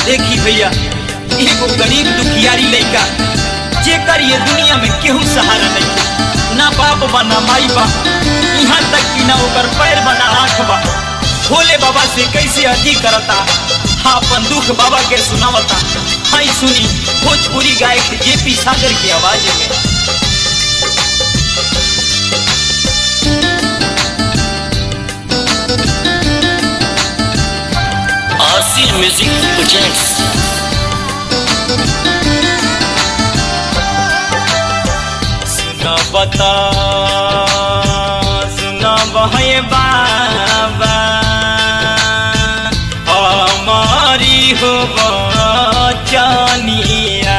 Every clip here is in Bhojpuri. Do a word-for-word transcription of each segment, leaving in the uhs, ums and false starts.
देखी भैया एगो गरीब दुखियारी लड़का जेकर ये दुनिया में केहू सहारा नहीं, ना बाप बा ना माई बा, यहाँ तक कि ना ओकर पैर बा ना आँख बा। भोले बाबा से कैसे अति करता, हाँ अपन दुख बाबा के सुनावता। हाँ सुनी भोजपुरी गायक जेपी सागर की आवाज में। RC music projects. सुना बता सुना बहे बाबा हमारी हो बचनिया।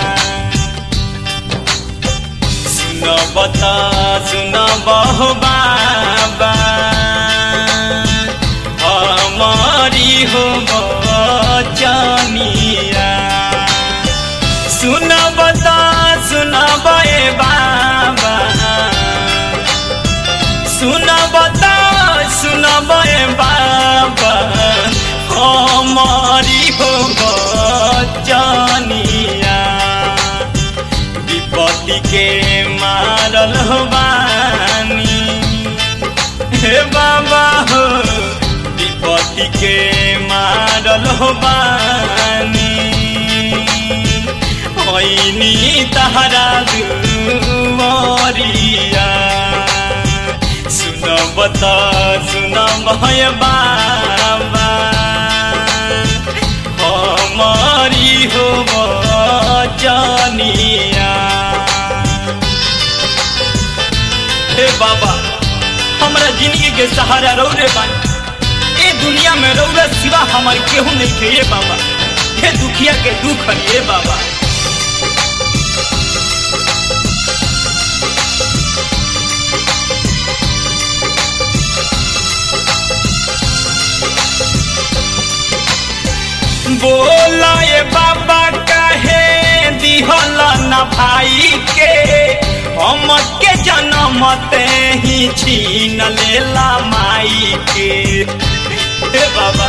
सुना बता सुना बहो बाबा हमारी हो बचनिया। सुना बता सुना बे बाबा सुना बता सुना बे बाबा हमारी हो बचनिया। विपत्ति के मारल हो बानी हे बाबा हो, विपत्ति के मारल हो बानी। होइनी तहरा दुआरिया। सुना बता सुना भय बाबा हमारी हो बचनिया। हे बाबा हमरा जिंदगी के सहारा रौरे बानी। ए दुनिया में रौरा सिवा हमार केहू नहीं थे ये बाबा। हे दुखिया के दुख है ये बाबा। बोला ये बाबा काहे दिहला ना भाई के, हम के जन्म ते ही छीन लेला माई के। हे बाबा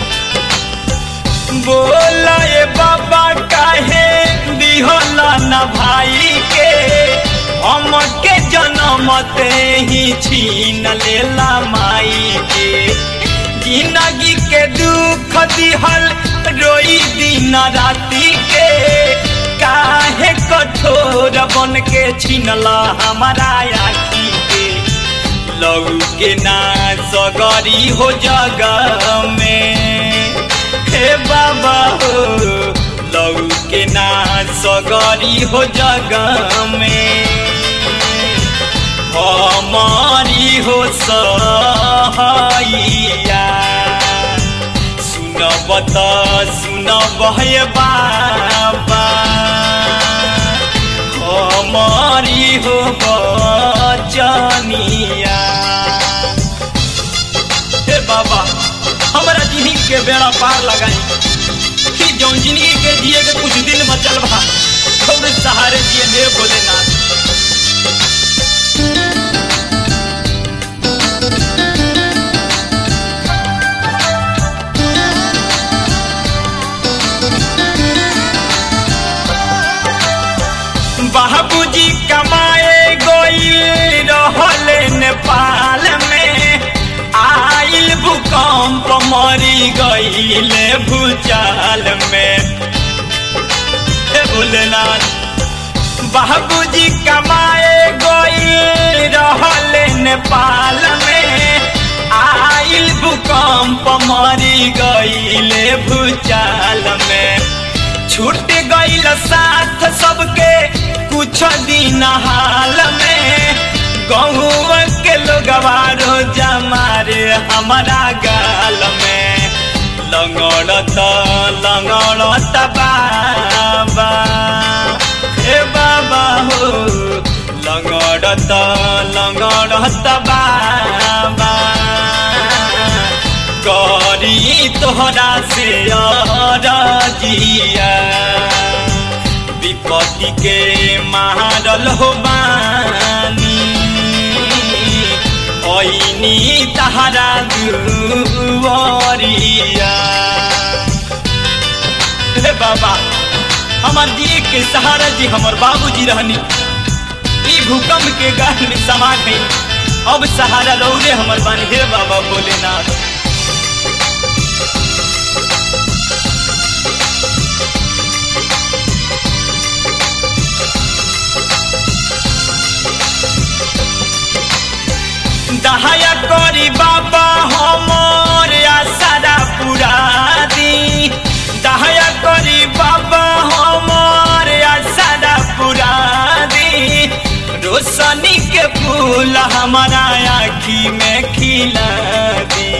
बोला ये बाबा काहे दिहला ना भाई के, हम के जन्म ते ही छीन लेला माई के। जिंदगी के दुख दिहल रोई दिन राती के, काहे कठोर बन के छीनला हमारा आखी के। लहू के ना सगरी हो जगह में हे बाबा हो, लहू के ना सगरी हो जगह में। हमारी हो सहाइया। सुना बता सुना बहे बाबा हमारी हो बचनिया। हे बाबा हमरा जिंदगी के बेड़ा पार लगाई कि जौन जिंदगी के जिए के कुछ दिन बचल बा थोड़े सहारे दिए हे भोलेनाथ। बाबूजी कमाए गइल रहले नेपाल में, आइल भूकंप मरी गइले भूचाल में। हे भोलेनाथ बाबूजी कमाए गइल रहले नेपाल में, आइल भूकंप मरी गइले भूचाल में। छूट गइल साथ सबके कुछ दिन हाल में, गहुआ के लोगवा रोजा मारे हमारा गाल में। लंगड़त लंगड़त बाबा हे बाबा हो, लंगड़त लंगड़त बाबा करी तोहरा से अरजिया। विपत्ति के मारल हो बानी, ओइनी तहरा दुआरिया। बाबा हमार जी के सहारा जी हमार बाबूजी रहनी ई भूकंप के गाल में समा गई अब सहारा रौरे हमार बानी हे बाबा भोलेनाथ। दहाया करी बाबा हमर आसारा पूरा दी दहाया करी बाबा हमर आसारा पूरा दी रोशनी के फूल हमारा आँखी में खिला दी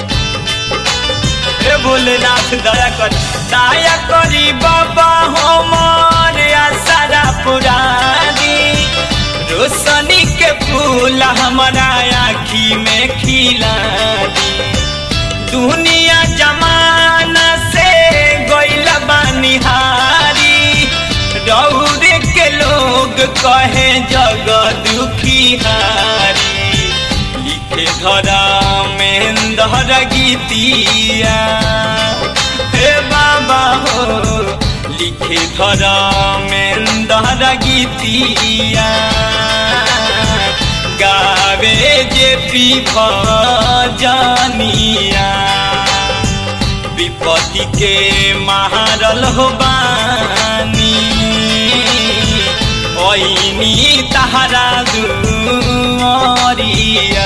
हे भोलेनाथ दया कर दया करी बाबा हमर आसारा पूरा दी रोशनी के फूल हमारा आँखी में खिला दी दुनिया जमाना से गइल बानिहारी रौरे के लोग कहे जग दुखी हारी लिखे धर्मेंद्र गीतिया हे बाबा हो लिखे धर्मेंद्र गीतिया गावे जे पी भजनिया विपत्ति के मारल हो बानी ओइनी तहरा दुआरिया।